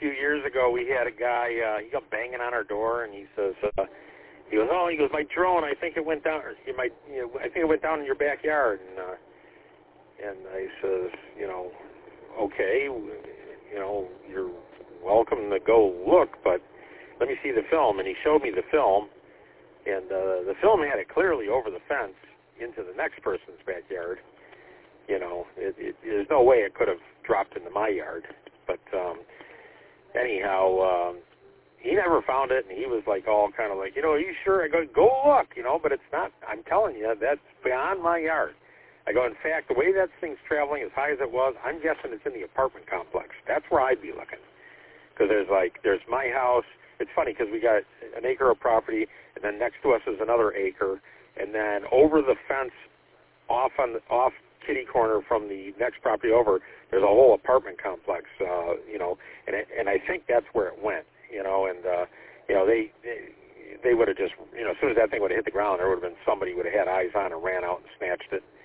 few years ago, we had a guy, he got banging on our door, and he says, my drone, I think it went down, I think it went down in your backyard. And I says, okay, you're welcome to go look, but let me see the film. And he showed me the film, and the film had it clearly over the fence into the next person's backyard. There's no way it could have dropped into my yard. But anyhow, he never found it, and he was like all kind of like, are you sure? I go look, but it's not. I'm telling you, that's beyond my yard. I go, in fact, the way that thing's traveling as high as it was, I'm guessing it's in the apartment complex. That's where I'd be looking. Because there's my house. It's funny because we got an acre of property, and then next to us is another acre, and then over the fence, off kitty corner from the next property over, there's a whole apartment complex, and I think that's where it went, they would have just, as soon as that thing would have hit the ground, there would have been somebody would have had eyes on and ran out and snatched it.